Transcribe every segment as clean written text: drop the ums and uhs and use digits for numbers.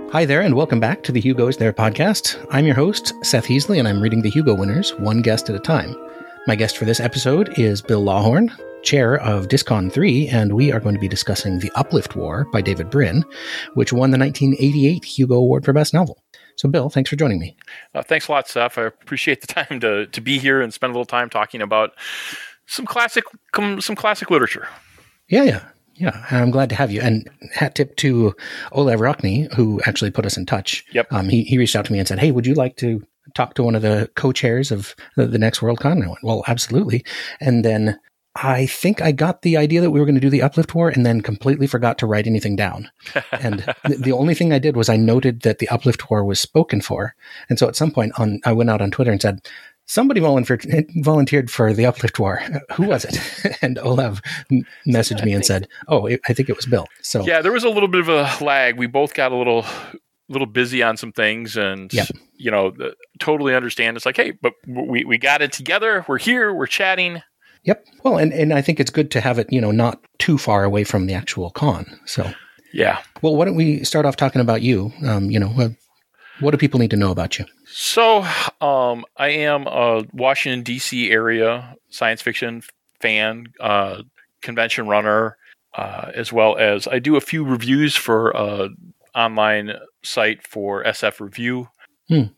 Hi there, and welcome back to the Hugo Is There podcast. I'm your host, Seth Heasley, and I'm reading the Hugo winners, one guest at a time. My guest for this episode is Bill Lawhorn, chair of DISCON 3, and we are going to be discussing The Uplift War by David Brin, which won the 1988 Hugo Award for Best Novel. So, Bill, thanks for joining me. Thanks a lot, Seth. I appreciate the time to be here and spend a little time talking about some classic literature. Yeah, I'm glad to have you. And hat tip to Olav Rockney, who actually put us in touch. Yep. He reached out to me and said, hey, would you like to talk to one of the co-chairs of the next Worldcon? And I went, well, absolutely. And then I think I got the idea that we were going to do the Uplift War and then completely forgot to write anything down. And the only thing I did was I noted that the Uplift War was spoken for. And so at some point I went out on Twitter and said, somebody volunteered for the Uplift War. Who was it? And Olav messaged me and said, I think it was Bill. So yeah, there was a little bit of a lag. We both got a little busy on some things, and yep. Totally understand. It's like, hey, but we got it together. We're here. We're chatting. Yep. Well, and I think it's good to have it, not too far away from the actual con. So yeah. Well, why don't we start off talking about you? What do people need to know about you? So, I am a Washington, D.C. area science fiction fan, convention runner, as well as I do a few reviews for an online site for SF Review. I've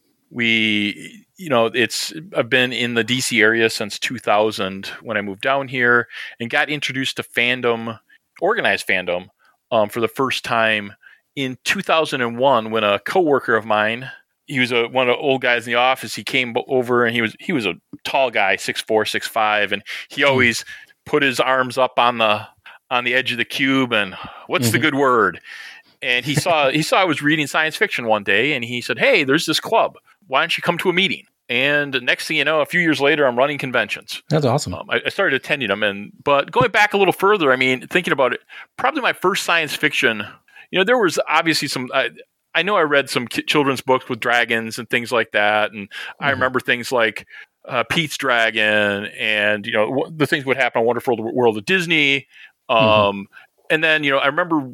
been in the D.C. area since 2000 when I moved down here and got introduced to fandom, organized fandom, for the first time in 2001 when a coworker of mine, he was one of the old guys in the office. He came over and he was a tall guy, 6'4", 6'5", and he always put his arms up on the edge of the cube and what's the good word? And he saw I was reading science fiction one day and he said, "Hey, there's this club. Why don't you come to a meeting?" And next thing you know, a few years later, I'm running conventions. That's awesome. I started attending them, but going back a little further, I mean, thinking about it, probably my first science fiction. There was obviously some. I know I read some children's books with dragons and things like that, and I remember things like Pete's Dragon, and the things would happen on Wonderful World of Disney. And then I remember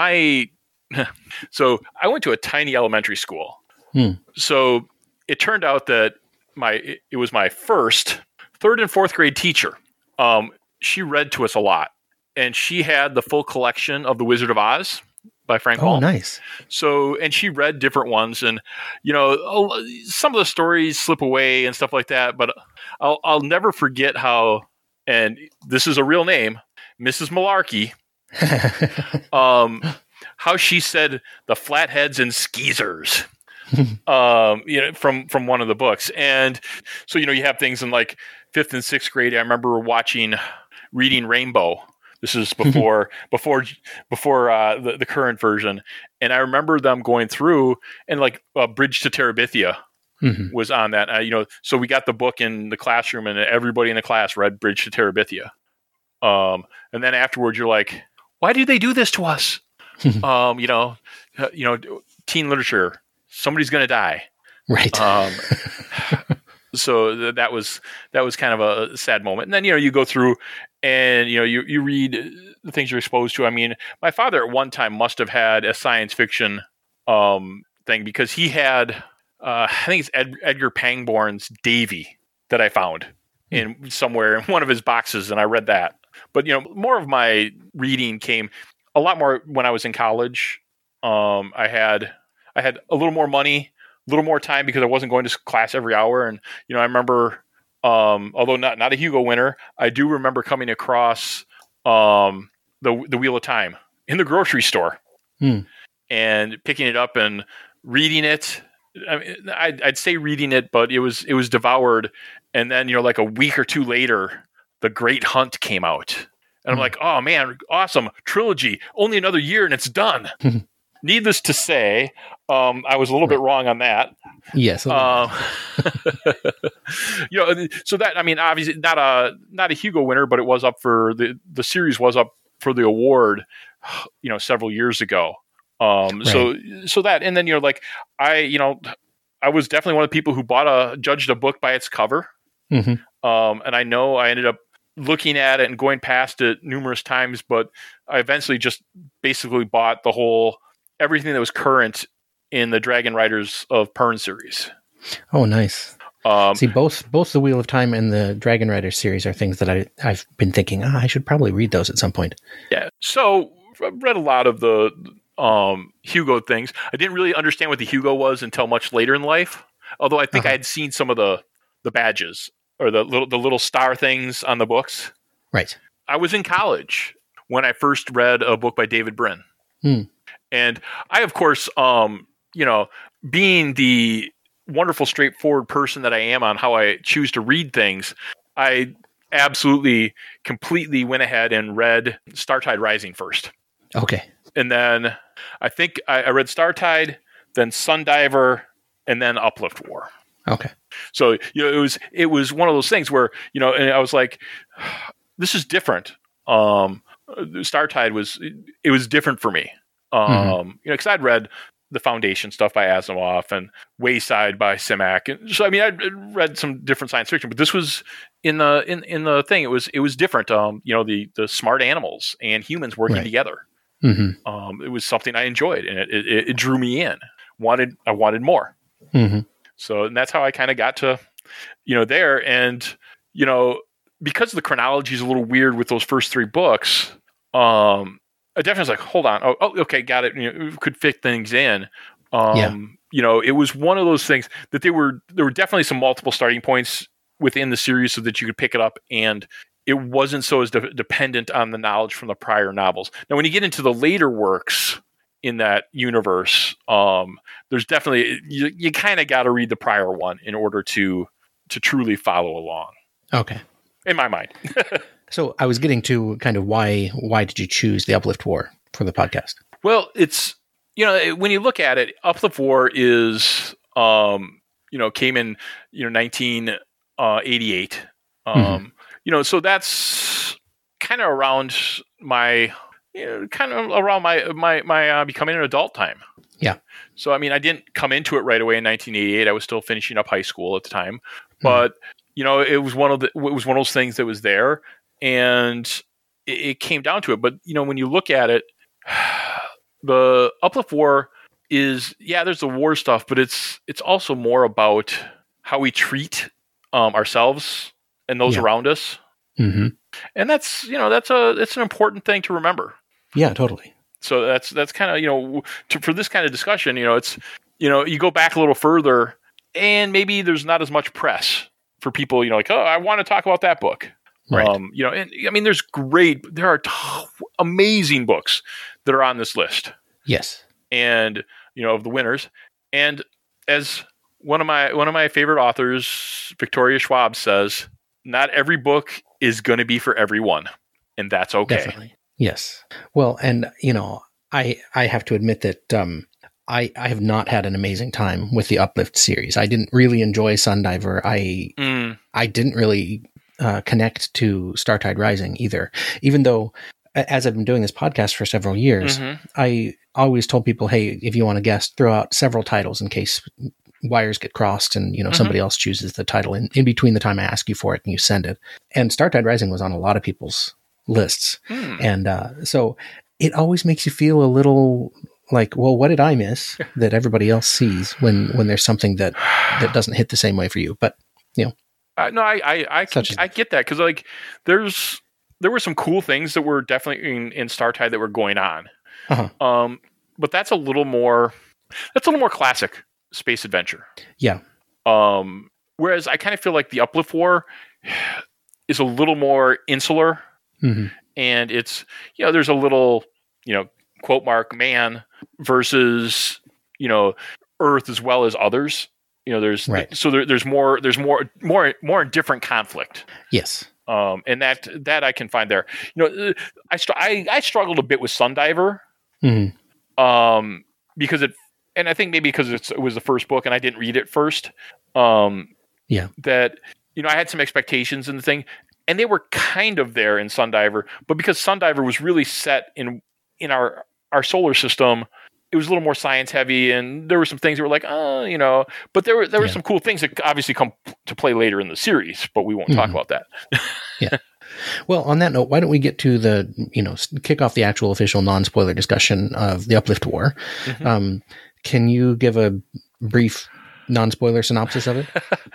so I went to a tiny elementary school. So it turned out that it was my first third and fourth grade teacher. She read to us a lot, and she had the full collection of The Wizard of Oz by Frank Baum. Oh, nice. So, and she read different ones, and some of the stories slip away and stuff like that. But I'll never forget how, and this is a real name, Mrs. Malarkey, how she said the flatheads and skeezers, from one of the books. And so you have things in like 5th and 6th grade. I remember reading Rainbow. This is before the current version, and I remember them going through and like Bridge to Terabithia was on that. So we got the book in the classroom, and everybody in the class read Bridge to Terabithia. And then afterwards, you're like, why do they do this to us? Teen literature, somebody's going to die, right? So that was kind of a sad moment. And then, you go through and, you read the things you're exposed to. I mean, my father at one time must have had a science fiction thing because he had, I think it's Edgar Pangborn's Davy that I found in somewhere in one of his boxes. And I read that. But, more of my reading came a lot more when I was in college. I had a little more money, a little more time because I wasn't going to class every hour. And, I remember, although not a Hugo winner, I do remember coming across the Wheel of Time in the grocery store and picking it up and reading it. I mean, I'd say reading it, but it was devoured. And then, like a week or two later, The Great Hunt came out. And I'm like, oh man, awesome. Trilogy, only another year and it's done. Needless to say, I was a little bit wrong on that. Yes. So that, I mean, obviously not a Hugo winner, but it was up for the series was up for the award, several years ago. So that, and then, I was definitely one of the people who judged a book by its cover. And I know I ended up looking at it and going past it numerous times, but I eventually just basically bought everything that was current in the Dragon Riders of Pern series. Oh, nice. See, both the Wheel of Time and the Dragon Rider series are things that I've been thinking, I should probably read those at some point. Yeah. So I've read a lot of the Hugo things. I didn't really understand what the Hugo was until much later in life, although I think I had seen some of the badges or the little star things on the books. Right. I was in college when I first read a book by David Brin. And I, of course, being the wonderful, straightforward person that I am on how I choose to read things, I absolutely, completely went ahead and read Startide Rising first. Okay. And then I think I read Startide, then Sundiver, and then Uplift War. Okay. So, it was one of those things where, and I was like, this is different. Startide was different for me. Because I'd read the Foundation stuff by Asimov and Wayside by Simak. And so, I'd read some different science fiction, but this was in the thing. It was different. The smart animals and humans working together. It was something I enjoyed, and it drew me in. I wanted more. So, and that's how I kind of got to, there. And, because the chronology is a little weird with those first three books, I definitely was like, hold on. Oh, okay. Got it. Could fit things in. It was one of those things that there were definitely some multiple starting points within the series so that you could pick it up, and it wasn't so as dependent on the knowledge from the prior novels. Now, when you get into the later works in that universe, there's definitely, you kind of got to read the prior one in order to truly follow along. Okay. In my mind. So I was getting to kind of why did you choose the Uplift War for the podcast? Well, it's, when you look at it, Uplift War is, came in, 1988. So that's kind of around my becoming an adult time. Yeah. So, I didn't come into it right away in 1988. I was still finishing up high school at the time, but it was one of those things that was there, and it came down to it. But, when you look at it, the Uplift War is, there's the war stuff, but it's also more about how we treat ourselves and those around us. And that's, it's an important thing to remember. Yeah, totally. So that's kind of, for this kind of discussion, it's, you go back a little further, and maybe there's not as much press for people, like, oh, I want to talk about that book. Right. And there are amazing books that are on this list. Yes. And, of the winners. And as one of my favorite authors, Victoria Schwab, says, not every book is going to be for everyone, and that's okay. Definitely. Yes. Well, and, I have to admit that I have not had an amazing time with the Uplift series. I didn't really enjoy Sundiver. I didn't really connect to Startide Rising either, even though, as I've been doing this podcast for several years, I always told people, hey, if you want to guest, throw out several titles in case wires get crossed and, somebody else chooses the title in between the time I ask you for it and you send it. And Startide Rising was on a lot of people's lists. And so it always makes you feel a little like, well, what did I miss that everybody else sees when there's something that doesn't hit the same way for you? But, no, I get that, because like there were some cool things that were definitely in Startide that were going on. But that's a little more classic space adventure. Yeah. Whereas I kind of feel like the Uplift War is a little more insular, and it's, there's a little, quote mark man versus, Earth as well as others. There's there's more different conflict. Yes. And that I can find there. I struggled a bit with Sundiver, because and I think maybe because it was the first book and I didn't read it first. That I had some expectations in the thing, and they were kind of there in Sundiver, but because Sundiver was really set in our solar system, it was a little more science heavy, and there were some things that were like, but there were some cool things that obviously come to play later in the series, but we won't talk about that. Yeah. Well, on that note, why don't we get to kick off the actual official non-spoiler discussion of the Uplift War? Can you give a brief non-spoiler synopsis of it?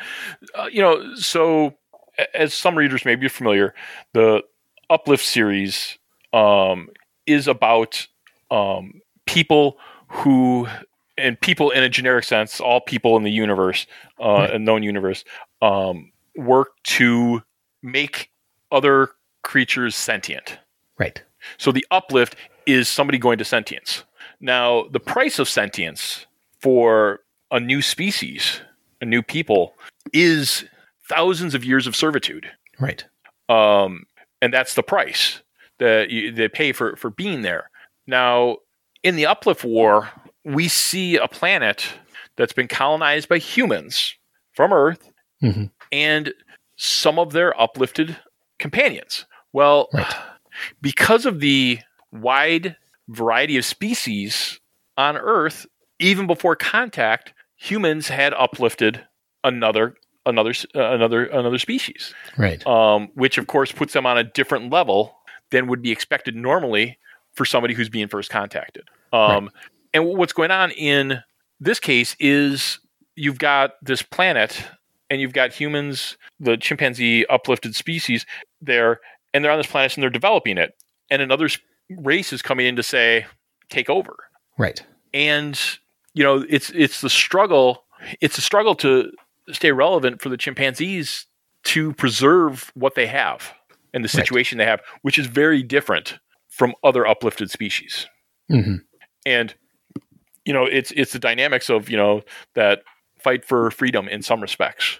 So as some readers may be familiar, the Uplift series is about people who, and people in a generic sense, all people in the universe, a known universe, work to make other creatures sentient. Right. So the Uplift is somebody going to sentience. Now, the price of sentience for a new species, a new people, is thousands of years of servitude. Right. And that's the price that they pay for being there. Now, in the Uplift War, we see a planet that's been colonized by humans from Earth and some of their uplifted companions. Well, because of the wide variety of species on Earth, even before contact, humans had uplifted another species. Right. Which of course puts them on a different level than would be expected normally for somebody who's being first contacted. And what's going on in this case is you've got this planet and you've got humans, the chimpanzee uplifted species there, and they're on this planet and they're developing it. And another race is coming in to say, take over. Right. And, it's the struggle. It's a struggle to stay relevant for the chimpanzees to preserve what they have and the situation they have, which is very different from other uplifted species. And, it's the dynamics of, that fight for freedom in some respects.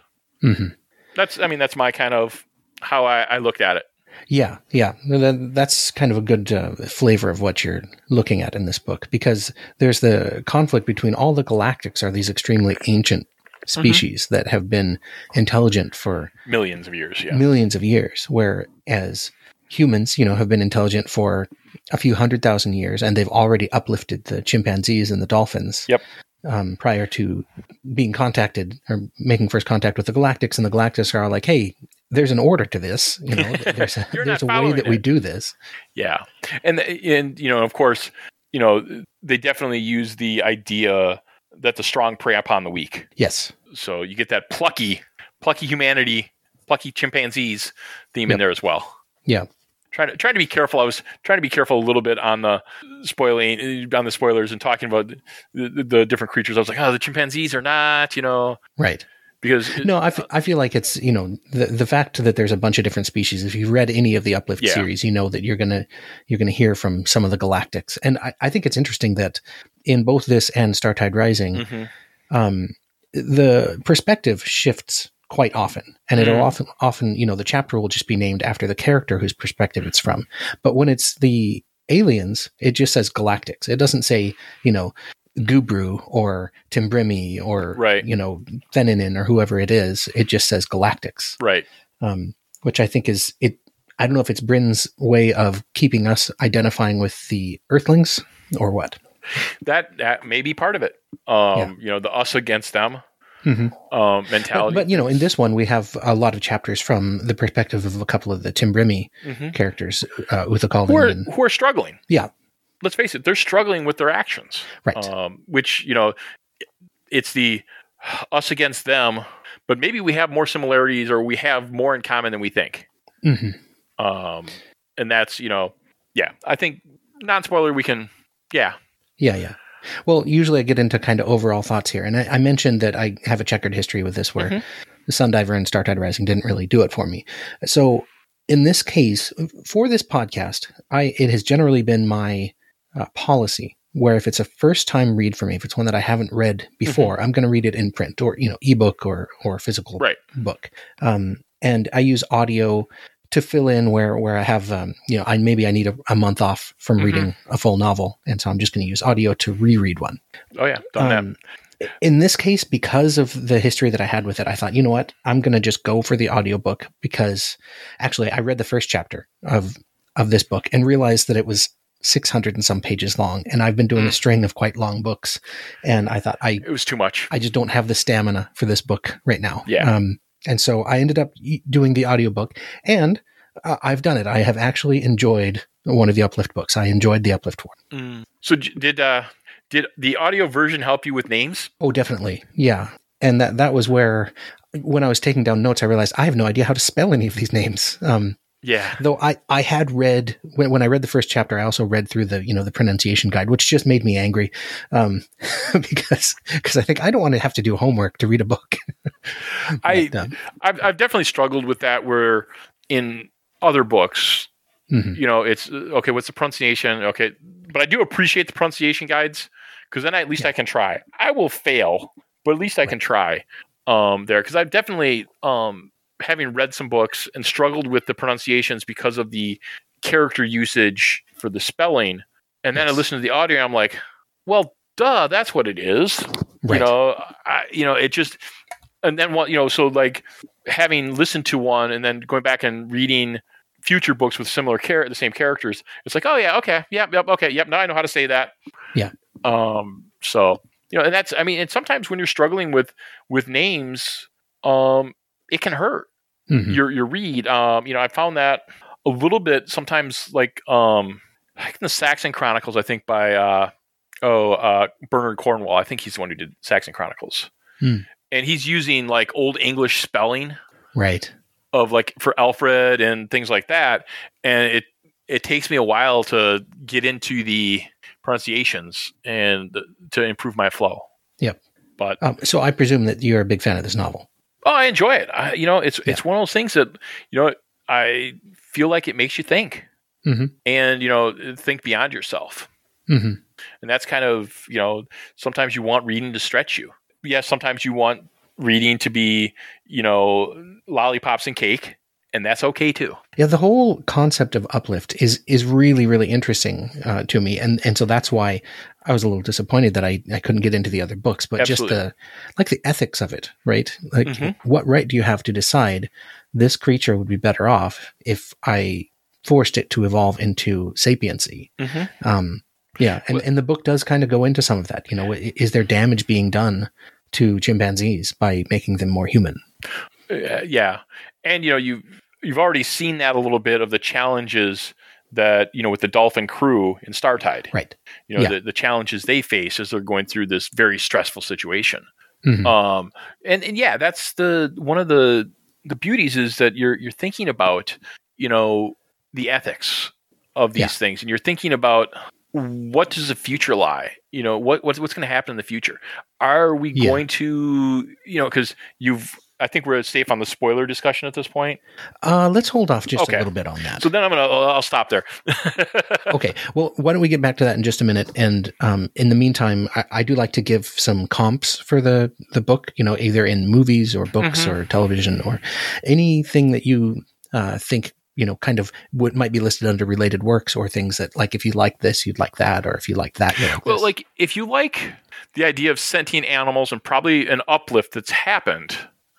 That's my kind of how I looked at it. Yeah. That's kind of a good flavor of what you're looking at in this book, because there's the conflict between all the galactics are these extremely ancient species that have been intelligent for millions of years. Yeah. Millions of years, whereas humans, have been intelligent for a few 100,000 years, and they've already uplifted the chimpanzees and the dolphins. Yep. Prior to being contacted or making first contact with the galactics, and the galactics are like, hey, there's an order to this. There's a way that we do this. Yeah. And of course, they definitely use the idea that the strong prey upon the weak. Yes. So you get that plucky humanity, plucky chimpanzees theme in there as well. Yeah. Trying to be careful. I was trying to be careful a little bit on the spoilers and talking about the different creatures. I was like, the chimpanzees are not, Right. Because I feel like it's, the fact that there's a bunch of different species. If you've read any of the Uplift series, that you're gonna hear from some of the galactics. And I think it's interesting that in both this and Startide Rising, the perspective shifts quite often, and it'll often, the chapter will just be named after the character whose perspective it's from. But when it's the aliens, it just says galactics. It doesn't say, Gubru or Timbrimi or, Theninin or whoever it is. It just says galactics. Right. Which I think is it. I don't know if it's Bryn's way of keeping us identifying with the Earthlings or what. That may be part of it. The us against them. Mentality. But in this one, we have a lot of chapters from the perspective of a couple of the Timbrimi characters, Uthakaldin, who are struggling. Yeah. Let's face it, they're struggling with their actions. Right. Which, it's the us against them, but maybe we have more similarities or we have more in common than we think. And that's, I think non-spoiler we can, Yeah. Well, usually I get into kind of overall thoughts here. And I mentioned that I have a checkered history with this where the Sundiver and Startide Rising didn't really do it for me. So in this case, for this podcast, it has generally been my policy where if it's a first time read for me, if it's one that I haven't read before, I'm going to read it in print or, ebook or physical book. And I use audio to fill in where I have, I need a month off from reading a full novel. And so I'm just going to use audio to reread one. Oh yeah. Done that. In this case, because of the history that I had with it, I thought, you know what, I'm going to just go for the audiobook because actually I read the first chapter of this book and realized that it was 600 and some pages long. And I've been doing a string of quite long books. And I thought it was too much. I just don't have the stamina for this book right now. Yeah. And so I ended up doing the audiobook, and I've done it. I have actually enjoyed one of the Uplift books. I enjoyed the Uplift one. So did Did the audio version help you with names? Oh, definitely. Yeah. And that was where, when I was taking down notes, I realized I have no idea how to spell any of these names. Yeah. Though I had read, when I read the first chapter, I also read through the pronunciation guide, which just made me angry. Because I think I don't want to have to do homework to read a book. I've definitely struggled with that, where in other books, it's okay, what's the pronunciation? Okay. But I do appreciate the pronunciation guides, because then at least I can try. I will fail, but at least I can try there. Because I've definitely, having read some books and struggled with the pronunciations because of the character usage for the spelling. And then I listen to the audio and I'm like, well, duh, that's what it is. Right. It just, and then so like having listened to one and then going back and reading future books with similar the same characters, it's like, oh yeah, okay, yep, okay, yep, now I know how to say that. Yeah. So and that's, and sometimes when you're struggling with names, it can hurt your read. I found that a little bit sometimes, like in the Saxon Chronicles, I think by Bernard Cornwell. I think he's the one who did Saxon Chronicles, and he's using like Old English spelling, right, of like for Alfred and things like that, and it takes me a while to get into the pronunciations and to improve my flow. Yep. But so I presume that you're a big fan of this novel. Oh, I enjoy it. It's one of those things that I feel like it makes you think, and think beyond yourself. And that's kind of sometimes you want reading to stretch you. Yes, sometimes you want reading to be lollipops and cake, and that's okay too. Yeah, the whole concept of uplift is really, really interesting to me, and so that's why I was a little disappointed that I couldn't get into the other books. But Absolutely. Just the ethics of it, right? Like, what right do you have to decide this creature would be better off if I forced it to evolve into sapiency? Yeah, and the book does kind of go into some of that. Is there damage being done to chimpanzees by making them more human? Yeah, and you've already seen that a little bit of the challenges that with the dolphin crew in Startide, right? The challenges they face as they're going through this very stressful situation. And yeah, that's one of the beauties is that you're thinking about the ethics of these things, and you're thinking about what does the future lie? What's going to happen in the future? Are we going to because I think we're safe on the spoiler discussion at this point. Let's hold off just a little bit on that. So then I'll stop there. Okay. Well, why don't we get back to that in just a minute? And in the meantime, I do like to give some comps for the book, either in movies or books or television or anything that you think, kind of what might be listed under related works, or things that, like, if you like this, you'd like that, or if you like that, well, like if you like the idea of sentient animals and probably an uplift that's happened,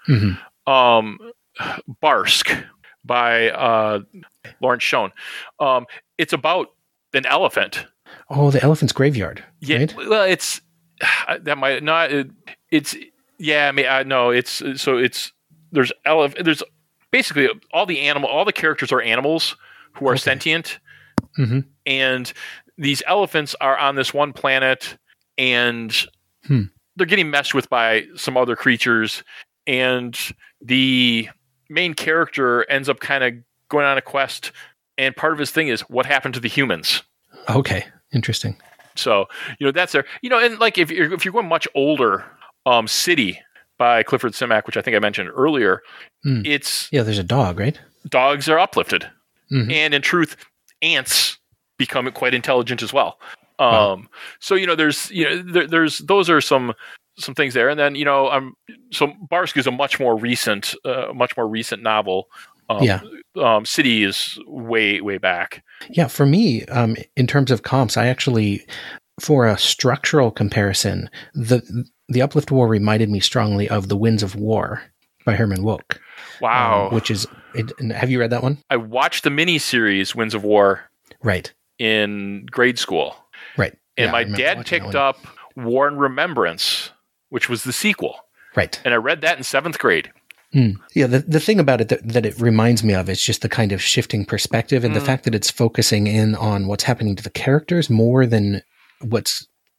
Barsk by Lawrence Schoen. It's about an elephant. Oh, the elephant's graveyard. Yeah. Right? Well, it's that might not. It's yeah. No. It's there's basically all the characters are animals who are sentient, and these elephants are on this one planet, and they're getting messed with by some other creatures. And the main character ends up kind of going on a quest, and part of his thing is what happened to the humans. Okay, interesting. So that's there. And like if you're going much older, City by Clifford Simak, which I think I mentioned earlier, it's there's a dog, right? Dogs are uplifted, and in truth, ants become quite intelligent as well. Wow. So there's those are some things there, and then so Barsk is a much more recent novel. City is way back. Yeah, for me, in terms of comps, I actually, for a structural comparison, the Uplift War reminded me strongly of The Winds of War by Herman Wouk. Wow, which is, have you read that one? I watched the miniseries Winds of War. Right. In grade school. Right. And my dad picked up War and Remembrance, which was the sequel. Right. And I read that in 7th grade. Yeah, the thing about it that it reminds me of is just the kind of shifting perspective and the fact that it's focusing in on what's happening to the characters more than what's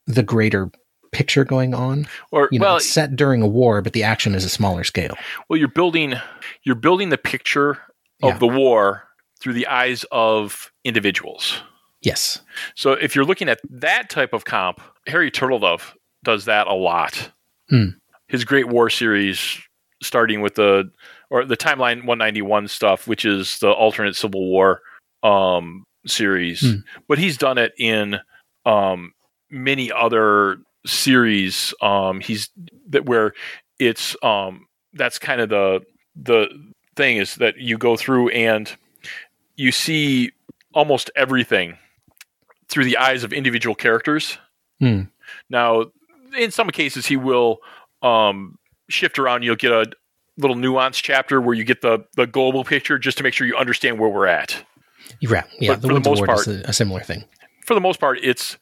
the greater picture going on. Or It's set during a war, but the action is a smaller scale. Well, you're building the picture of the war through the eyes of individuals. Yes. So if you're looking at that type of comp, Harry Turtledove does that a lot. His Great War series, starting with the Timeline 191 stuff, which is the alternate Civil War series, but he's done it in many other series. Where it's that's kind of the thing, is that you go through and you see almost everything through the eyes of individual characters. Now, in some cases, he will shift around. You'll get a little nuanced chapter where you get the global picture just to make sure you understand where we're at. Yeah. But the Winds of War is a similar thing. For the most part, it's,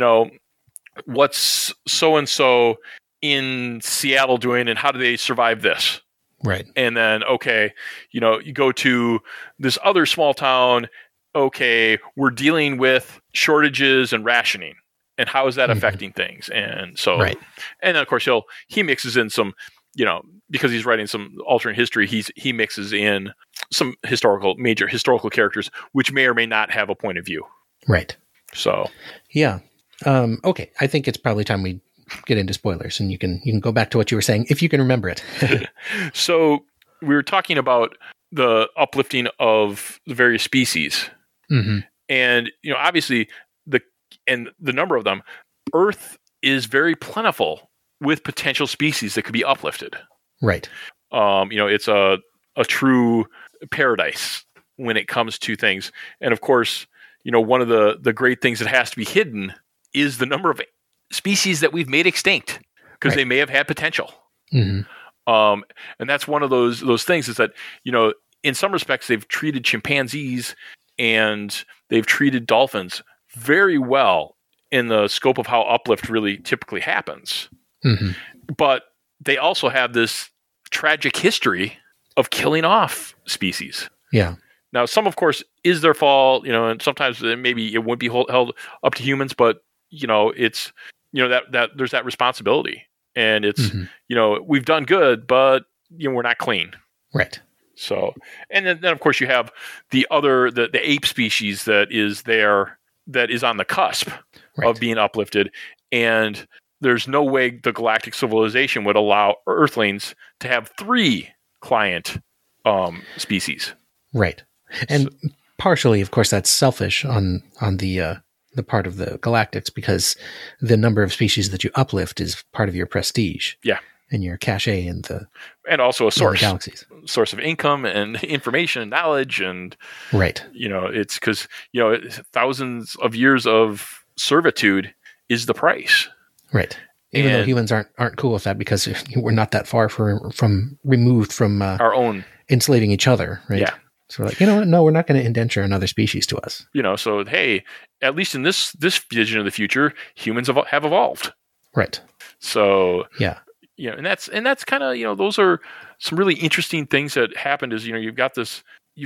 what's so-and-so in Seattle doing and how do they survive this? Right. And then, you go to this other small town. Okay, we're dealing with shortages and rationing. And how is that affecting things? And so, and then of course he mixes in some, because he's writing some alternate history, he mixes in some major historical characters, which may or may not have a point of view. Right. So, yeah. Okay. I think it's probably time we get into spoilers, and you can go back to what you were saying if you can remember it. So we were talking about the uplifting of the various species, and obviously the number of them. Earth is very plentiful with potential species that could be uplifted. Right. It's a true paradise when it comes to things, and of course, one of the great things that has to be hidden is the number of species that we've made extinct, because they may have had potential. And that's one of those things, is that, in some respects, they've treated chimpanzees and they've treated dolphins very well in the scope of how uplift really typically happens. But they also have this tragic history of killing off species. Yeah. Now, some, of course, is their fault, and sometimes maybe it wouldn't be held up to humans, but, it's, that there's that responsibility, and it's, we've done good, but, we're not clean. Right. So, and then of course you have the ape species that is on the cusp of being uplifted, and there's no way the galactic civilization would allow Earthlings to have 3 client species. Right. And partially, of course, that's selfish on the part of the Galactics, because the number of species that you uplift is part of your prestige. Yeah. And your cachet and also a source of income and information and knowledge, and it's because thousands of years of servitude is the price. Right. Even though humans aren't cool with that, because we're not that far removed from our own enslaving each other. Right. Yeah. So we're like, you know what? No, we're not going to indenture another species to us. So hey, at least in this vision of the future, humans have evolved. Right. So yeah. And that's kind of, those are some really interesting things that happened, is, you've got these,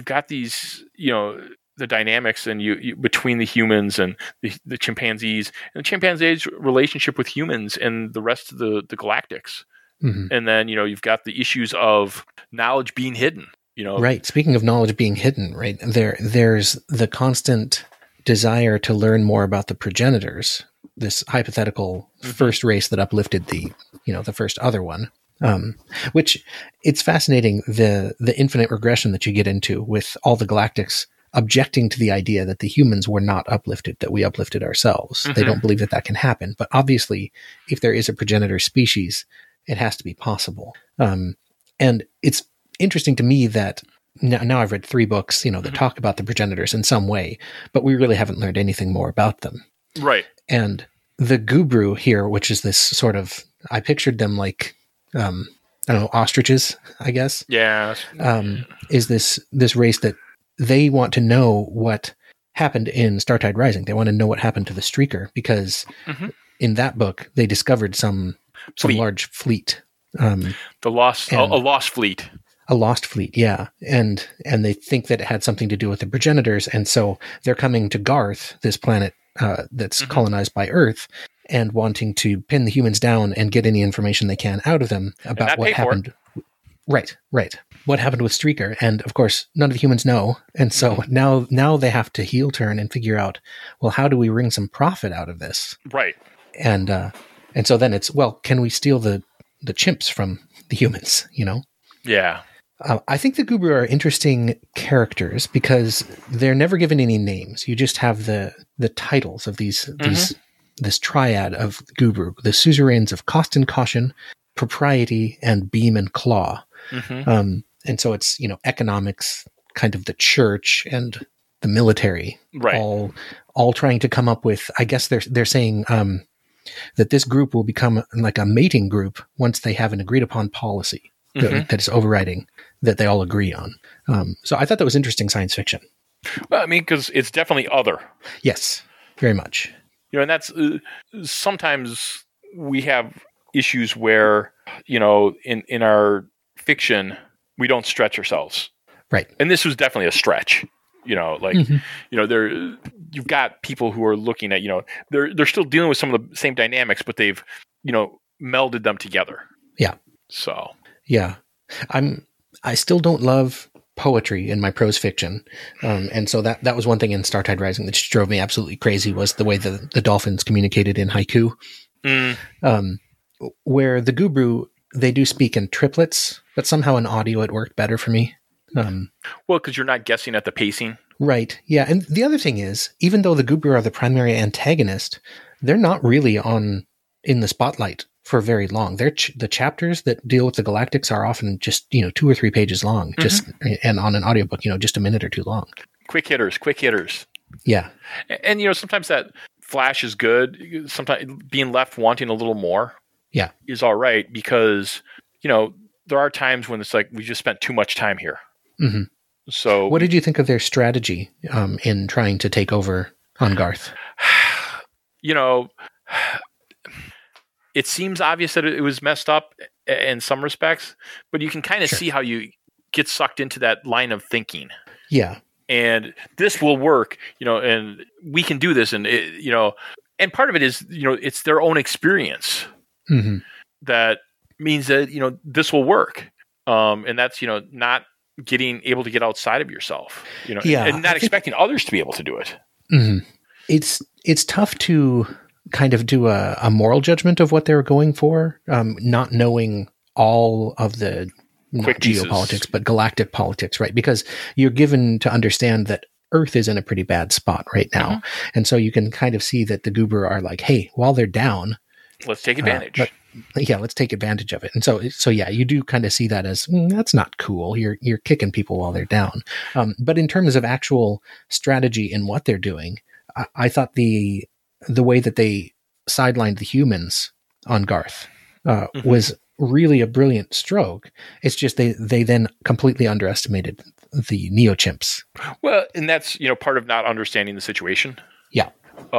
the dynamics and you between the humans and the chimpanzees, and the chimpanzees' relationship with humans and the rest of the galactics. And then, you've got the issues of knowledge being hidden, Right. Speaking of knowledge being hidden, right, there's the constant desire to learn more about the progenitors, this hypothetical first race that uplifted the first other one, which it's fascinating, the infinite regression that you get into with all the galactics objecting to the idea that the humans were not uplifted, that we uplifted ourselves. They don't believe that can happen. But obviously, if there is a progenitor species, it has to be possible. And it's interesting to me that now I've read 3 books, that talk about the progenitors in some way, but we really haven't learned anything more about them. Right. And the Gubru here, which is this sort of, I pictured them like, I don't know, ostriches, I guess. Yeah. Is this race that they want to know what happened in Startide Rising. They want to know what happened to the Streaker, because in that book, they discovered some large fleet. A lost fleet. A lost fleet, yeah. And they think that it had something to do with the progenitors. And so they're coming to Garth, this planet that's colonized by Earth. and wanting to pin the humans down and get any information they can out of them about what happened. Right. What happened with Streaker. And of course, none of the humans know. And so now they have to heel turn and figure out, well, how do we wring some profit out of this? Right. And so then it's, well, can we steal the chimps from the humans, Yeah. I think the Gubru are interesting characters because they're never given any names. You just have the titles of this triad of Gubru, the suzerains of Cost and Caution, Propriety, and Beam and Claw. And so it's, economics, kind of the church and the military, right, all trying to come up with, I guess they're saying that this group will become like a mating group once they have an agreed upon policy that is overriding, that they all agree on. So I thought that was interesting science fiction. Well, I mean, because it's definitely other. Yes, very much. And that's sometimes we have issues where, in our fiction, we don't stretch ourselves. Right. And this was definitely a stretch. There you've got people who are looking at, they're still dealing with some of the same dynamics, but they've, melded them together. Yeah. So. Yeah. I still don't love poetry in my prose fiction. And so that was one thing in Startide Rising that just drove me absolutely crazy, was the way the dolphins communicated in haiku. Where the Gubru, they do speak in triplets, but somehow in audio it worked better for me. Well, because you're not guessing at the pacing. Right. Yeah. And the other thing is, even though the Gubru are the primary antagonist, they're not really in the spotlight for very long. The chapters that deal with the Galactics are often just, 2 or 3 pages long, and on an audiobook, just a minute or two long. Quick hitters. Yeah. And, sometimes that flash is good. Sometimes being left wanting a little more is all right, because, there are times when it's like, we just spent too much time here. Mm-hmm. So what did you think of their strategy in trying to take over on Garth? It seems obvious that it was messed up in some respects, but you can kind of see how you get sucked into that line of thinking. Yeah. And this will work, and we can do this. And, and part of it is, it's their own experience that means that, this will work. And that's, not getting able to get outside of yourself, and not expecting others to be able to do it. Mm-hmm. It's tough to kind of do a moral judgment of what they're going for, not knowing all of the not geopolitics, but galactic politics, right? Because you're given to understand that Earth is in a pretty bad spot right now. And so you can kind of see that the Gubru are like, hey, while they're down, let's take advantage. Let's take advantage of it. And so you do kind of see that as, that's not cool. You're kicking people while they're down. But in terms of actual strategy in what they're doing, I thought the way that they sidelined the humans on Garth was really a brilliant stroke. It's just they then completely underestimated the neo-chimps. Well, and that's, part of not understanding the situation. Yeah.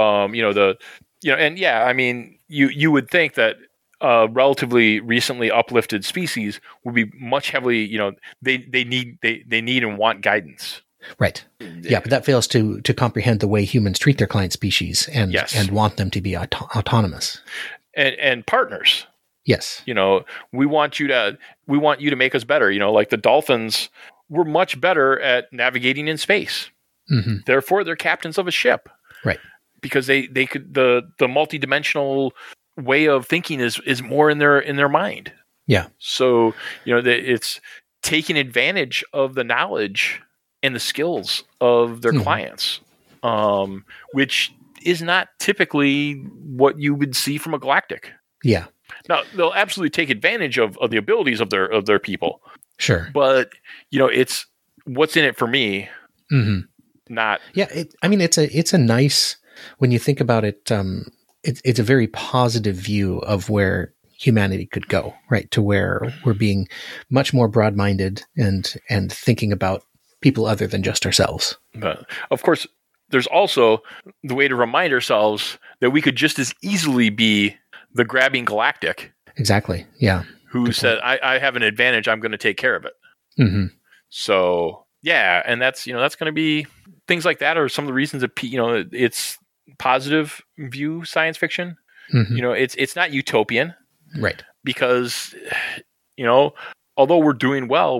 I mean, you would think that relatively recently uplifted species would be much heavily, they need and want guidance. Right. Yeah, but that fails to comprehend the way humans treat their client species and want them to be autonomous and partners. Yes. We want you to make us better. Like the dolphins were much better at navigating in space. Mm-hmm. Therefore, they're captains of a ship. Right. Because they could the multidimensional way of thinking is more in their mind. Yeah. So it's taking advantage of the knowledge and the skills of their clients, which is not typically what you would see from a galactic. Yeah. Now they'll absolutely take advantage of the abilities of their people. Sure. But it's what's in it for me. Mm-hmm. Not. Yeah. It's a nice, when you think about it, it's a very positive view of where humanity could go, right? To where we're being much more broad-minded and thinking about people other than just ourselves. But of course, there's also the way to remind ourselves that we could just as easily be the grabbing galactic. Exactly. Yeah. Who said, I have an advantage, I'm going to take care of it. Mm-hmm. So, yeah. And that's going to be things like that are some of the reasons that, it's positive view science fiction. Mm-hmm. You know, it's not utopian, Right. because, you know, although we're doing well,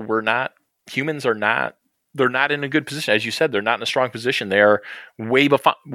humans are not. They're not in a good position, as you said. They're not in a strong position. They are way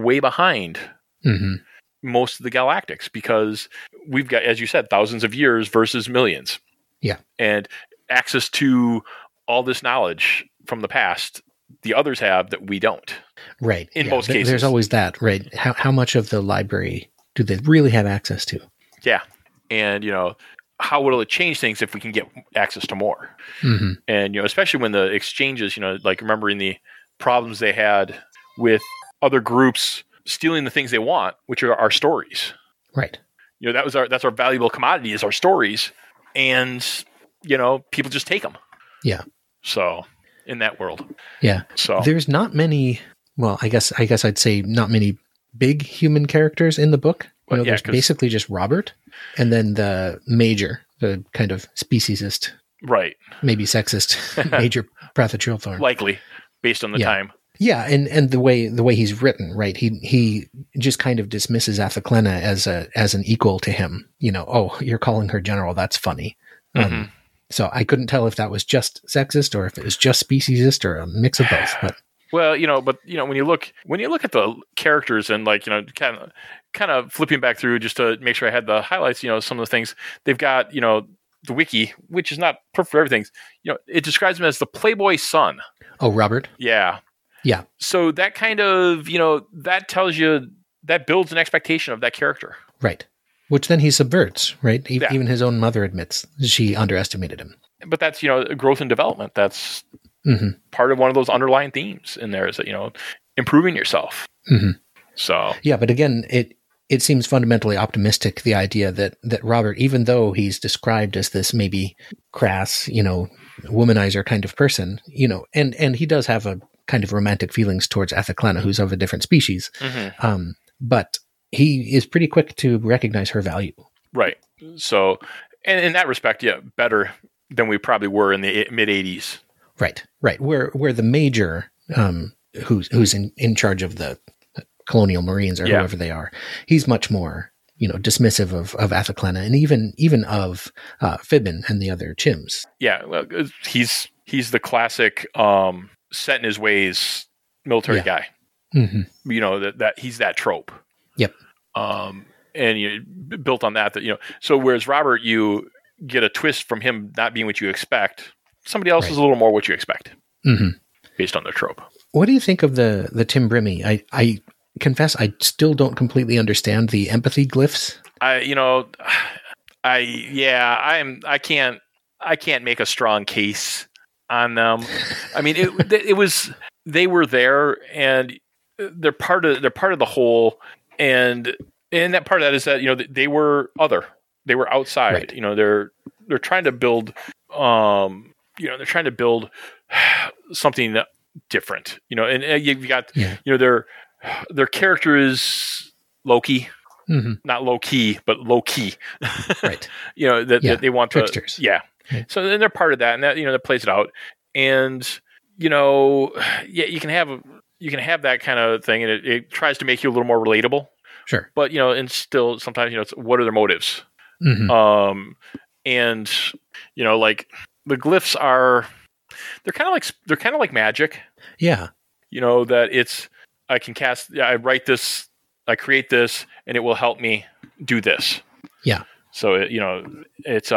behind Mm-hmm. most of the galactics, because we've got, as you said, thousands of years versus millions. Yeah. And access to all this knowledge from the past, the others have that we don't. Right. In most cases. There's always that, right? How much of the library do they really have access to? Yeah. And, you know, how will it change things if we can get access to more? Mm-hmm. And, you know, especially when the exchanges, you know, like remembering the problems they had with other groups stealing the things they want, which are our stories. Right. You know, that's our valuable commodity, is our stories. And, you know, people just take them. Yeah. So in that world. Yeah. So there's not many, well, I guess I'd say not many big human characters in the book. You know, there's basically just Robert, and then the Major, the kind of speciesist, right, maybe sexist Major Pratha Chilthorne. Likely, based on the time. Yeah, and the way he's written, right? He just kind of dismisses Athaclena as an equal to him. You know, oh, you're calling her general. That's funny. Mm-hmm. So I couldn't tell if that was just sexist or if it was just speciesist or a mix of both. But well, you know, when you look at the characters and, like, you know, kind of flipping back through just to make sure I had the highlights. You know, some of the things they've got. You know, the wiki, which is not perfect for everything. You know, it describes him as the Playboy son. Oh, Robert. Yeah. Yeah. So that kind of, you know, that tells you, that builds an expectation of that character. Right. Which then he subverts, right? Even his own mother admits she underestimated him. But that's, you know, growth and development. That's part of one of those underlying themes in there, is that, you know, improving yourself. Mm-hmm. So. Yeah, but again, it seems fundamentally optimistic, the idea that Robert, even though he's described as this maybe crass, you know, womanizer kind of person, you know, and he does have a kind of romantic feelings towards Athaclena, who's of a different species. Mm-hmm. But he is pretty quick to recognize her value. Right. So, and in that respect, yeah, better than we probably were in the mid 80s. Right. Right. Where the Major, who's in charge of the Colonial Marines or whoever they are, he's much more, you know, dismissive of Athaclena and even of Fibbin and the other Chims. Yeah. Well, he's the classic, set in his ways military guy. Mm-hmm. You know, that he's that trope. Yep. And you built on that, you know, so whereas Robert, you get a twist from him not being what you expect. Somebody else is a little more what you expect, based on their trope. What do you think of the Tim Brimmy? I confess I still don't completely understand the empathy glyphs. I can't make a strong case on them. I mean, it was, they were there and they're part of the whole, and that part of that is that, you know, they were outside. Right. You know, they're trying to build, they're trying to build something different. You know, and you've got, you know, their character is Loki. Mm-hmm. Not low key, but low key. Right. You know, that they want tricksters. So then they're part of that, and that, you know, that plays it out. And, you know, you can have that kind of thing, and it tries to make you a little more relatable. Sure. But, you know, and still sometimes, you know, it's, what are their motives? Mm-hmm. And, you know, like the glyphs they're kind of like magic. Yeah. You know, that I write this, I create this, and it will help me do this. Yeah. So, you know, it's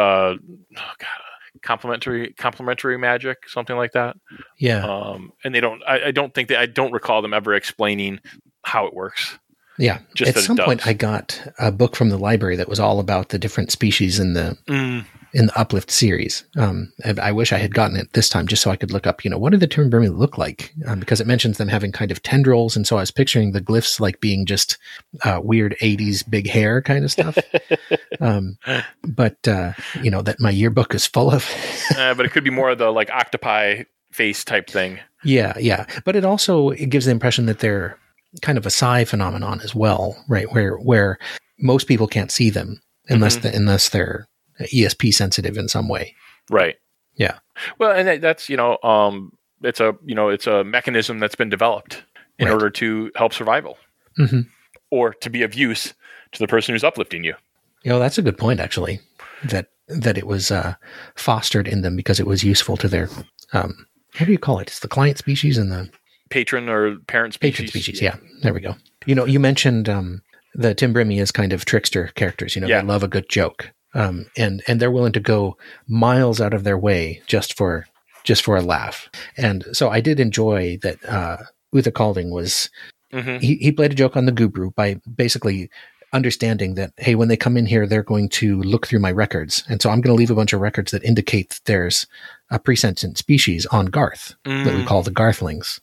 complementary magic, something like that. Yeah. And I don't recall them ever explaining how it works. Yeah. Just at some point I got a book from the library that was all about the different species in the Uplift series. I wish I had gotten it this time just so I could look up, you know, what do the Tim Brimmy look like? Because it mentions them having kind of tendrils. And so I was picturing the glyphs like being just weird 80s big hair kind of stuff. But you know, that my yearbook is full of. But it could be more of the like octopi face type thing. Yeah. Yeah. But it gives the impression that they're kind of a psi phenomenon as well, right? Where most people can't see them unless they're ESP sensitive in some way. Right. Yeah. Well, and that's, you know, it's a mechanism that's been developed in order to help survival. Mm-hmm. or to be of use to the person who's uplifting you. That's a good point, actually, that it was fostered in them because it was useful to their, what do you call it? It's the client species and the patron or parent species. Patron species, yeah. There we go. You mentioned the Tim Brimmy as kind of trickster characters. They love a good joke, and they're willing to go miles out of their way just for a laugh. And so I did enjoy that Uther Calding was, he played a joke on the Gubru by basically understanding that, hey, when they come in here, they're going to look through my records. And so I'm going to leave a bunch of records that indicate that there's a pre-sentient species on Garth that we call the Garthlings,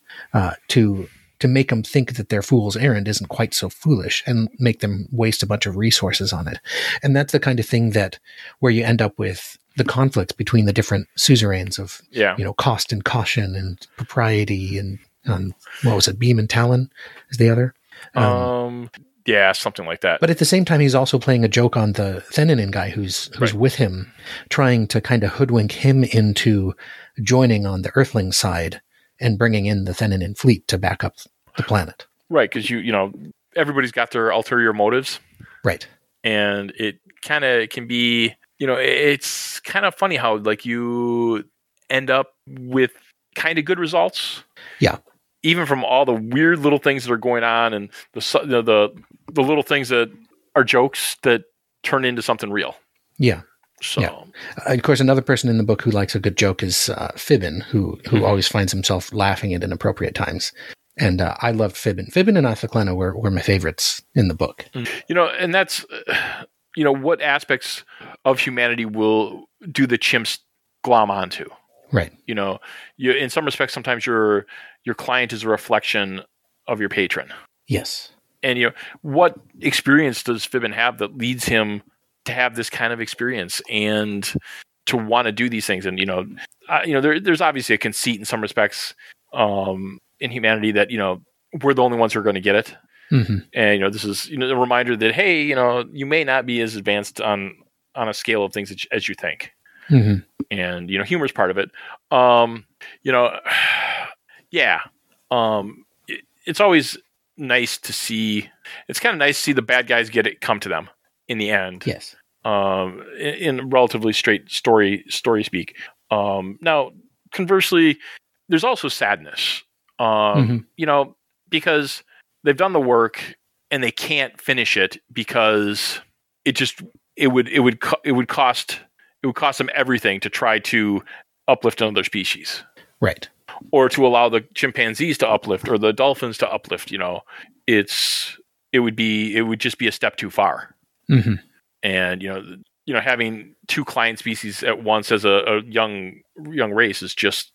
to make them think that their fool's errand isn't quite so foolish and make them waste a bunch of resources on it. And that's the kind of thing where you end up with the conflicts between the different suzerains of, cost and caution and propriety and, what was it? Beam and Talon is the other. Yeah, something like that. But at the same time, he's also playing a joke on the Theninin guy who's with him, trying to kind of hoodwink him into joining on the Earthling side and bringing in the Theninin fleet to back up the planet. Right, because everybody's got their ulterior motives. Right. And it kind of can be, it's kind of funny how you end up with kind of good results. Yeah. Even from all the weird little things that are going on and the little things that are jokes that turn into something real. Yeah. So, yeah. Of course, another person in the book who likes a good joke is Fibbin, who always finds himself laughing at inappropriate times. And I loved Fibbin. Fibbin and Athaklena were my favorites in the book. And that's, what aspects of humanity do the chimps glom onto? Right. You in some respects, sometimes your client is a reflection of your patron. Yes. And what experience does Fibbin have that leads him to have this kind of experience and to want to do these things? And there's obviously a conceit in some respects in humanity that we're the only ones who are going to get it. Mm-hmm. And this is a reminder that, hey, you may not be as advanced on a scale of things as you think. Mm-hmm. And humor is part of it. Yeah. It's always nice to see. It's kind of nice to see the bad guys come to them in the end. Yes. In relatively straight story speak. Now, conversely, there's also sadness. Because they've done the work and they can't finish it because it would cost them everything to try to uplift another species. Right. Or to allow the chimpanzees to uplift or the dolphins to uplift, it would just be a step too far. Mm-hmm. And, having two client species at once as a young race is just,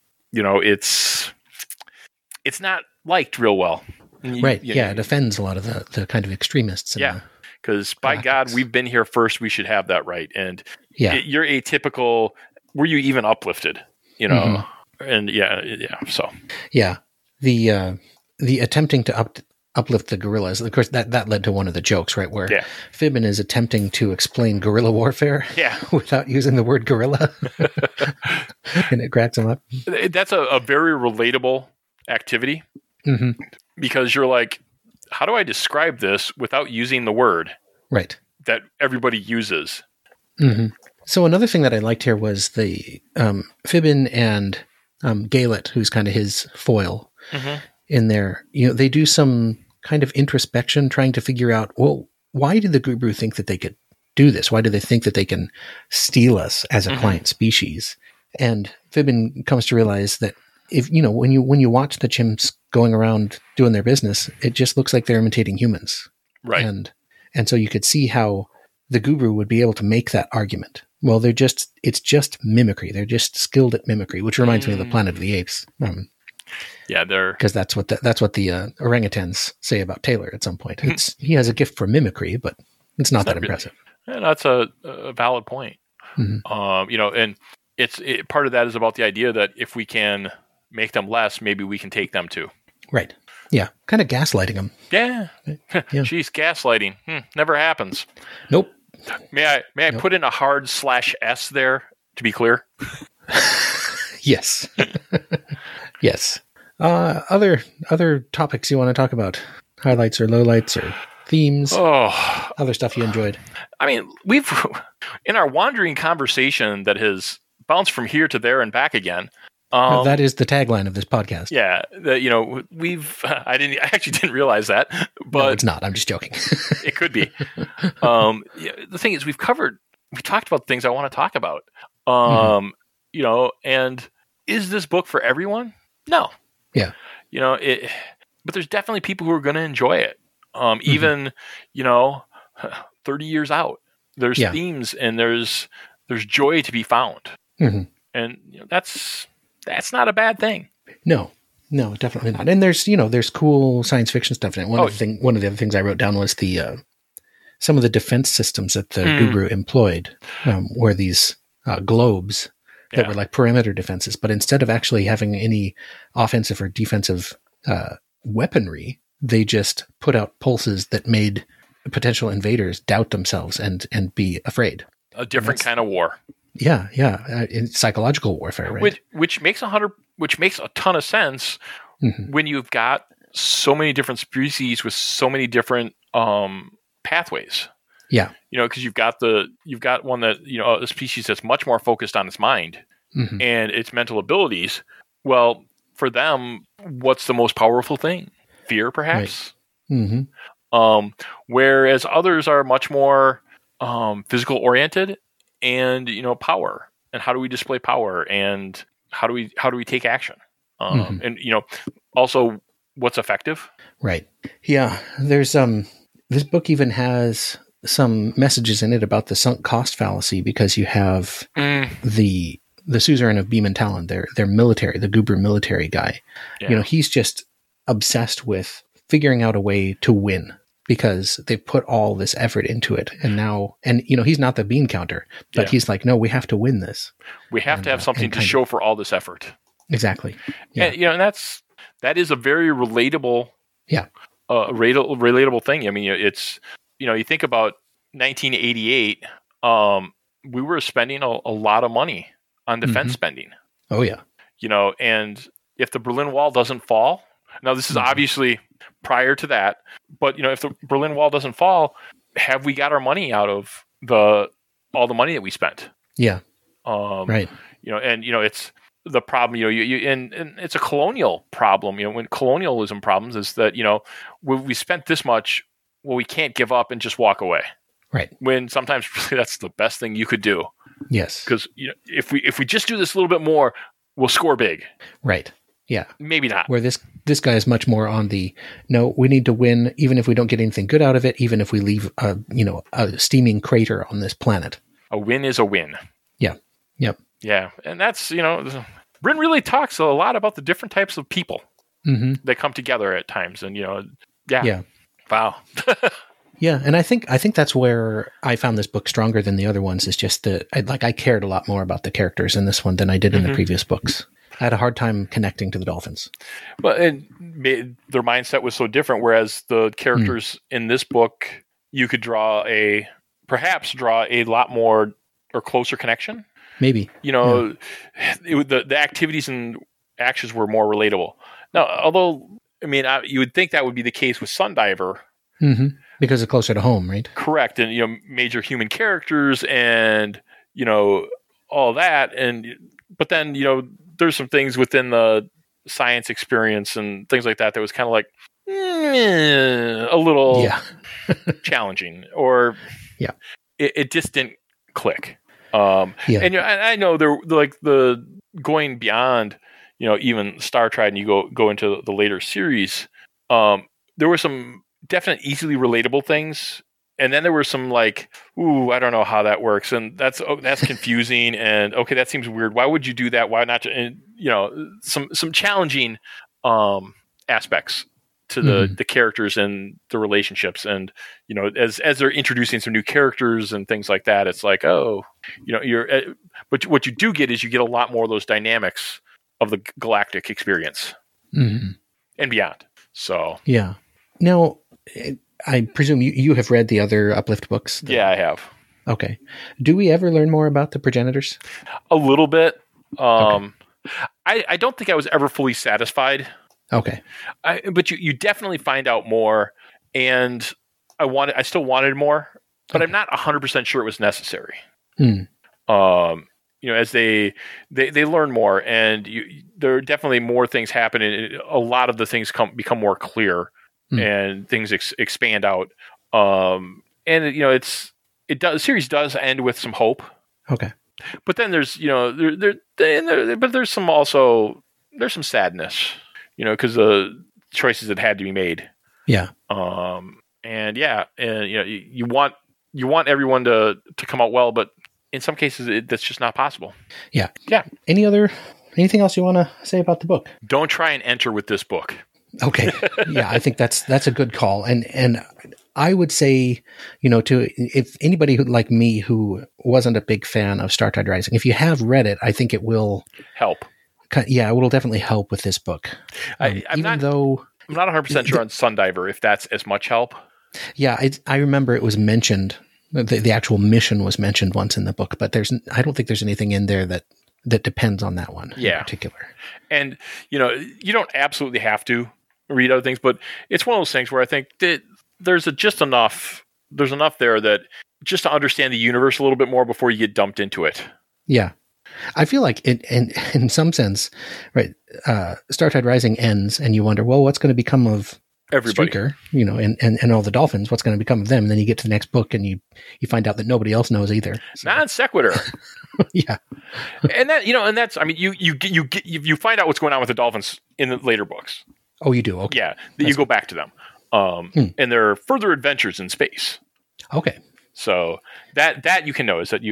it's not liked real well. Right. It offends a lot of the kind of extremists. Yeah. Because by God, we've been here first. We should have that right. And you're atypical. Were you even uplifted? Mm-hmm. And so the attempting to uplift the gorillas, of course, that led to one of the jokes, right? Where Fibbin is attempting to explain guerrilla warfare without using the word gorilla. And it cracks him up. That's a very relatable activity. Mm-hmm. Because you're like, how do I describe this without using the word right that everybody uses? Mm-hmm. So another thing that I liked here was the Fibbin and Galet, who's kind of his foil in there. They do some kind of introspection, trying to figure out, well, why did the Gubru think that they could do this? Why do they think that they can steal us as a client species? And Fibbin comes to realize that if when you watch the chimps going around doing their business, it just looks like they're imitating humans, right? And so you could see how the Gubru would be able to make that argument. Well, it's just mimicry. They're just skilled at mimicry, which reminds me of the Planet of the Apes. Because that's what the orangutans say about Taylor at some point. He has a gift for mimicry, but it's not that impressive. Yeah, that's a valid point. Mm-hmm. And part of that is about the idea that if we can make them less, maybe we can take them too. Right. Yeah. Kind of gaslighting them. Yeah. Jeez, gaslighting. Never happens. Nope. May I put in a hard /S there to be clear? Yes. Yes. Other topics you want to talk about? Highlights or lowlights or themes, Oh, other stuff you enjoyed? I mean, we've in our wandering conversation that has bounced from here to there and back again. That is the tagline of this podcast. Yeah, we've. I actually didn't realize that, but no, it's not. I'm just joking. It could be. The thing is, we talked about things I want to talk about. And is this book for everyone? No. Yeah. But there's definitely people who are going to enjoy it. Even 30 years out, there's themes and there's joy to be found, and that's not a bad thing. No, definitely not. And there's cool science fiction stuff in it. One of the other things I wrote down was the some of the defense systems that the Gubru employed were these globes that were like perimeter defenses, but instead of actually having any offensive or defensive weaponry, they just put out pulses that made potential invaders doubt themselves and be afraid. A different kind of war. Yeah. In psychological warfare, right? Which makes a ton of sense when you've got so many different species with so many different pathways. Yeah. Because you've got one that, a species that's much more focused on its mind and its mental abilities. Well, for them, what's the most powerful thing? Fear, perhaps. Right. Whereas others are much more physical oriented and, power. And how do we display power? And how do we take action? And, also what's effective? Right. Yeah. There's this book even has some messages in it about the sunk cost fallacy, because you have the suzerain of Beam and Talon, their military, the Gubru military guy. Yeah. He's just obsessed with figuring out a way to win because they put all this effort into it. And he's not the bean counter, but he's like, no, we have to win this. We have to have something to show for all this effort. Exactly. Yeah. And that is a very relatable, relatable thing. I mean, it's, you think about 1988, we were spending a lot of money on defense spending. Oh yeah. And if the Berlin Wall doesn't fall, now this is obviously prior to that, but if the Berlin Wall doesn't fall, have we got our money out of all the money that we spent? Yeah. Right. It's the problem, and it's a colonial problem. When colonialism problems is that, we spent this much, well, we can't give up and just walk away. Right. When sometimes that's the best thing you could do. Yes. Because if we just do this a little bit more, we'll score big. Right. Yeah. Maybe not. Where this guy is much more on the, no, we need to win, even if we don't get anything good out of it, even if we leave a steaming crater on this planet. A win is a win. Yeah. Yep. Yeah. And that's, Bryn really talks a lot about the different types of people that come together at times. And, yeah. Wow. Yeah, and I think that's where I found this book stronger than the other ones, is just that I cared a lot more about the characters in this one than I did in the previous books. I had a hard time connecting to the dolphins. But their mindset was so different, whereas the characters in this book, you could perhaps draw a lot more or closer connection. Maybe. The activities and actions were more relatable. Now, although, you would think that would be the case with Sundiver. Because it's closer to home, right? Correct. And, major human characters and, all that. But then, there's some things within the science experience and things like that was kind of like a little challenging, or it just didn't click. And I know they're like the going beyond, even Star Trek, and you go into the later series. There were some definite easily relatable things, and then there were some like, ooh, I don't know how that works, and that's confusing, and okay, that seems weird. Why would you do that? Why not? And some challenging aspects to the characters and the relationships, and as they're introducing some new characters and things like that, it's like, oh, but what you do get is you get a lot more of those dynamics of the galactic experience and beyond. So yeah. Now, I presume you have read the other Uplift books? Yeah, I have. Okay. Do we ever learn more about the progenitors? A little bit. Okay. I don't think I was ever fully satisfied. Okay. But you definitely find out more. And I still wanted more, but Okay. I'm not 100% sure it was necessary. Hmm. As they learn more, and there are definitely more things happen, and a lot of the things become more clear, and things expand out. The series does end with some hope. Okay. But then there's but there's some sadness, because the choices that had to be made. Yeah. You want everyone to come out well, but in some cases that's just not possible. Yeah. Yeah. Anything else you want to say about the book? Don't try and enter with this book. Okay. Yeah, I think that's a good call. And I would say, if anybody like me who wasn't a big fan of Star Tide Rising, if you have read it, I think it will help. Yeah, it will definitely help with this book. I'm not 100% sure on Sundiver if that's as much help. Yeah, I remember it was mentioned. The actual mission was mentioned once in the book, but I don't think there's anything in there that depends on that one in particular. And, you don't absolutely have to read other things, but it's one of those things where I think that there's enough there that just to understand the universe a little bit more before you get dumped into it. Yeah. I feel like in some sense, right, Star Tide Rising ends and you wonder, well, what's going to become of everybody, Streaker, and all the dolphins, what's going to become of them? And then you get to the next book and you find out that nobody else knows either. So. Non sequitur. Yeah. And that, and that's, I mean, you find out what's going on with the dolphins in the later books. Oh, you do? Okay. Yeah. You go back to them. And there are further adventures in space. Okay. So that you can know is that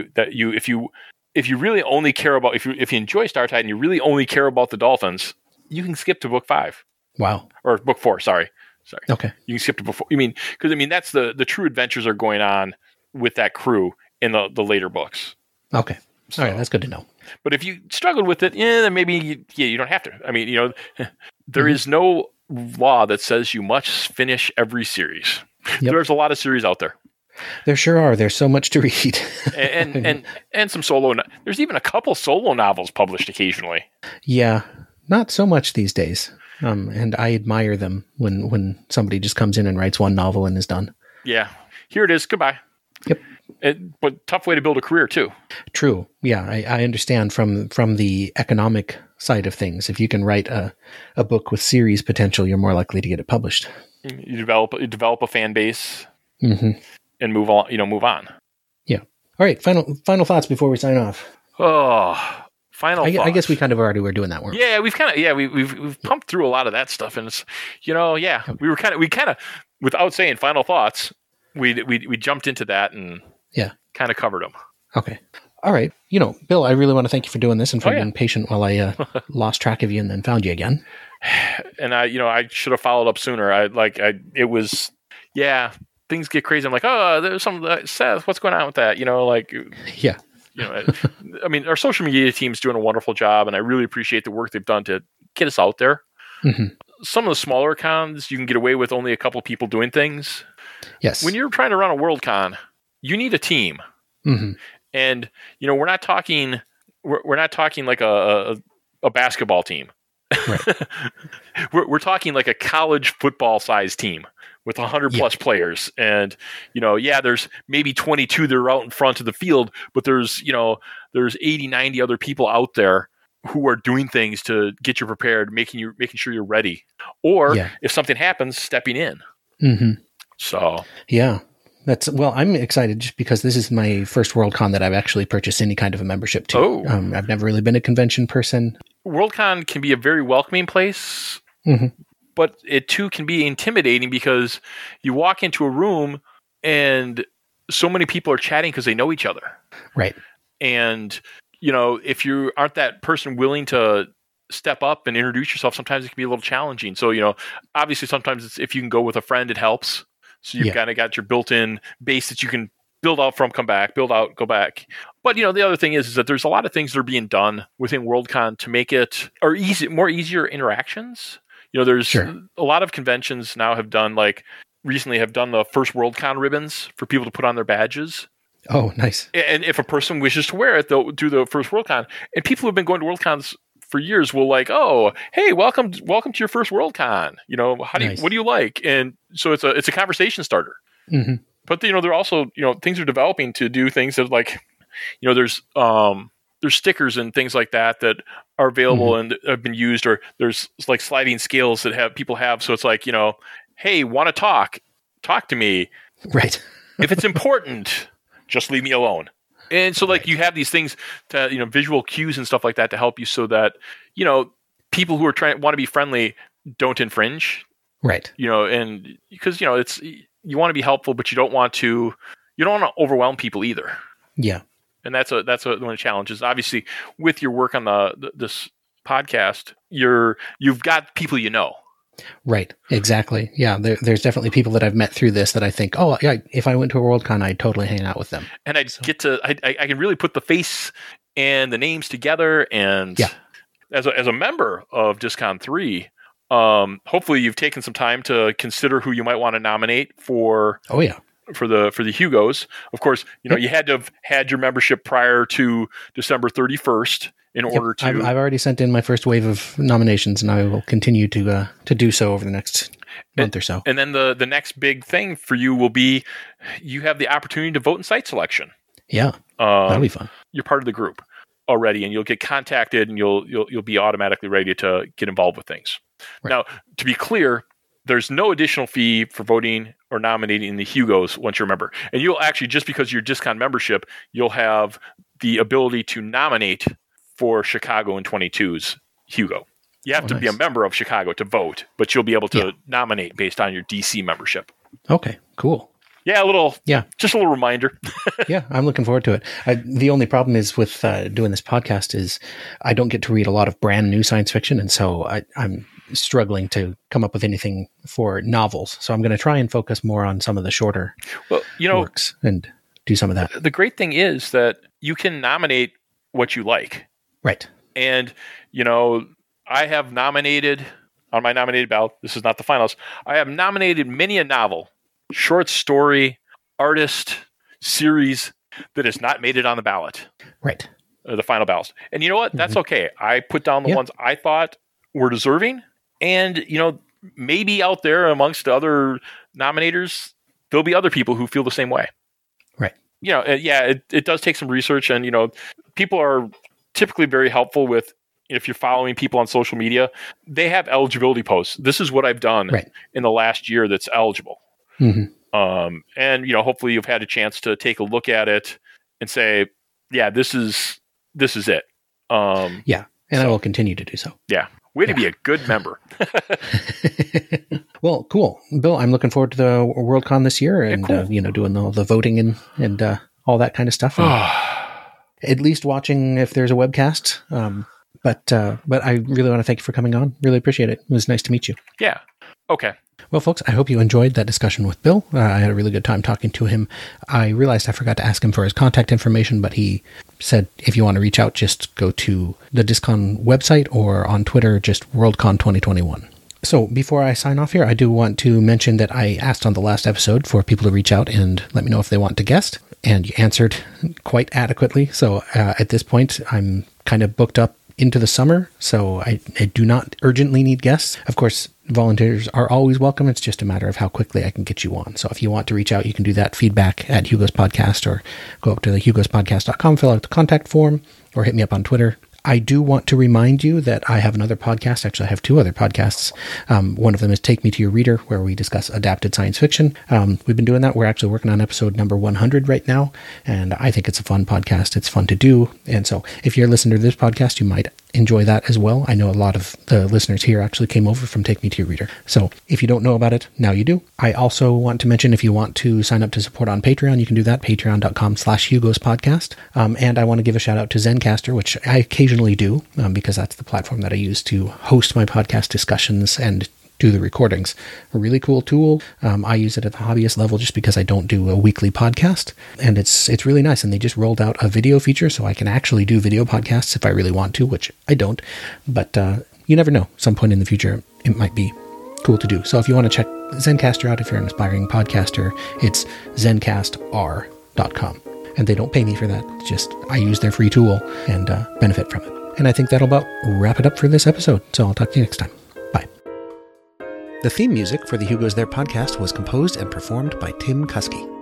if you really only care about, if you enjoy Star Tide and you really only care about the dolphins, you can skip to book 5. Wow. Or book 4. Sorry. Okay. You can skip to book 4. Because that's the true adventures are going on with that crew in the later books. Okay. All right. That's good to know. But if you struggled with it, then maybe you don't have to. There is no law that says you must finish every series. Yep. There's a lot of series out there. There sure are. There's so much to read. and some solo. There's even a couple solo novels published occasionally. Yeah, not so much these days. And I admire them when somebody just comes in and writes one novel and is done. Yeah, here it is. Goodbye. Yep. But tough way to build a career too. True. Yeah, I understand from the economic side of things. If you can write a book with series potential, you're more likely to get it published. You develop a fan base. Mm-hmm. And move on. Yeah. All right. Final thoughts before we sign off. Oh, final thoughts. I guess we kind of already were doing that work. Yeah, we've pumped through a lot of that stuff, and it's we kind of without saying final thoughts, we jumped into that and kind of covered them. Okay. All right. Bill, I really want to thank you for doing this and for being patient while I lost track of you and then found you again. And I should have followed up sooner. Things get crazy. I'm like, oh, there's some Seth. What's going on with that? Yeah. Our social media team's doing a wonderful job, and I really appreciate the work they've done to get us out there. Mm-hmm. Some of the smaller cons, you can get away with only a couple people doing things. Yes. When you're trying to run a world con, you need a team. Mm-hmm. And we're not talking like a basketball team. Right. we're talking like a college football size team with 100 plus players. And, there's maybe 22 that are out in front of the field, but there's 80, 90 other people out there who are doing things to get you prepared, making sure you're ready. Or if something happens, stepping in. Mm-hmm. So, yeah. I'm excited just because this is my first Worldcon that I've actually purchased any kind of a membership to. Oh. I've never really been a convention person. Worldcon can be a very welcoming place. Mm-hmm. But it too can be intimidating because you walk into a room and so many people are chatting because they know each other. Right. And, if you aren't that person willing to step up and introduce yourself, sometimes it can be a little challenging. So, obviously sometimes if you can go with a friend, it helps. So you've kind of got your built-in base that you can build out from, come back, build out, go back. But, the other thing is that there's a lot of things that are being done within Worldcon to make it easier interactions. There's a lot of conventions now recently have done the first Worldcon ribbons for people to put on their badges. Oh, nice. And if a person wishes to wear it, they'll do the first Worldcon. And people who have been going to Worldcons for years will oh, hey, welcome to your first Worldcon. What do you like? And so it's a conversation starter. Mm-hmm. But they're also, things are developing to do things that like, there's stickers and things like that are available and have been used, or there's like sliding scales that people have. So it's like, hey, want to talk to me. Right. If it's important, just leave me alone. And so like you have these things to, visual cues and stuff like that to help you so that, people who are want to be friendly don't infringe. Right. And because, you want to be helpful, but you don't want to overwhelm people either. Yeah. And that's one of the challenges. Obviously, with your work on this podcast, you've got people Right. Exactly. Yeah. There's definitely people that I've met through this that I think, oh, yeah, if I went to a Worldcon, I'd totally hang out with them. And I can really put the face and the names together. And as a member of Discon 3, hopefully you've taken some time to consider who you might want to nominate for. Oh yeah. For the Hugos. Of course, you had to have had your membership prior to December 31st in order to. I've already sent in my first wave of nominations, and I will continue to do so over the next month or so. And then the next big thing for you will be you have the opportunity to vote in site selection. Yeah, that'll be fun. You're part of the group already, and you'll get contacted, and you'll be automatically ready to get involved with things. Right. Now, to be clear, there's no additional fee for voting or nominating in the Hugos once you're a member. And you'll actually, just because you're Discon membership, you'll have the ability to nominate for Chicago in 22's Hugo. You have to be a member of Chicago to vote, but you'll be able to nominate based on your DC membership. Okay, cool. Yeah, just a little reminder. Yeah, I'm looking forward to it. The only problem is with doing this podcast is I don't get to read a lot of brand new science fiction, and so I'm struggling to come up with anything for novels. So I'm going to try and focus more on some of the shorter works and do some of that. The great thing is that you can nominate what you like. Right. And, I have nominated on my nominated ballot, this is not the finals, I have nominated many a novel, short story, artist, series that has not made it on the ballot. Right. The final ballot. And you know what? That's okay. I put down the ones I thought were deserving. And, maybe out there amongst other nominators, there'll be other people who feel the same way. Right. It does take some research. And, people are typically very helpful with, if you're following people on social media, they have eligibility posts. This is what I've done in the last year that's eligible. Mm-hmm. And, hopefully you've had a chance to take a look at it and say, yeah, this is it. And I will continue to do so. Yeah. Way to be a good member. Well, cool. Bill, I'm looking forward to the Worldcon this year and, doing all the voting and all that kind of stuff. At least watching if there's a webcast. But I really want to thank you for coming on. Really appreciate it. It was nice to meet you. Yeah. Okay. Well, folks, I hope you enjoyed that discussion with Bill. I had a really good time talking to him. I realized I forgot to ask him for his contact information, but he said if you want to reach out, just go to the Discon website or on Twitter, just Worldcon 2021. So before I sign off here, I do want to mention that I asked on the last episode for people to reach out and let me know if they want to guest, and you answered quite adequately. So at this point, I'm kind of booked up into the summer, so I do not urgently need guests. Of course, volunteers are always welcome. It's just a matter of how quickly I can get you on. So if you want to reach out, you can do that feedback at Hugo's Podcast, or go up to the hugospodcast.com, fill out the contact form, or hit me up on Twitter. I do want to remind you that I have another podcast. Actually, I have two other podcasts. One of them is Take Me to Your Reader, where we discuss adapted science fiction. We've been doing that. We're actually working on episode number 100 right now, and I think it's a fun podcast. It's fun to do. And so if you're listening to this podcast, you might enjoy that as well. I know a lot of the listeners here actually came over from Take Me to Your Reader. So if you don't know about it, now you do. I also want to mention, if you want to sign up to support on Patreon, you can do that, patreon.com/Hugo's Podcast. And I want to give a shout out to Zencastr, which I occasionally do, because that's the platform that I use to host my podcast discussions and do the recordings. A really cool tool. I use it at the hobbyist level just because I don't do a weekly podcast, and it's really nice. And they just rolled out a video feature, so I can actually do video podcasts if I really want to, which I don't. But you never know. Some point in the future, it might be cool to do. So if you want to check Zencastr out, if you're an aspiring podcaster, it's zencastr.com. And they don't pay me for that. It's just I use their free tool and benefit from it. And I think that'll about wrap it up for this episode. So I'll talk to you next time. Bye. The theme music for the Who Goes There podcast was composed and performed by Tim Kuski.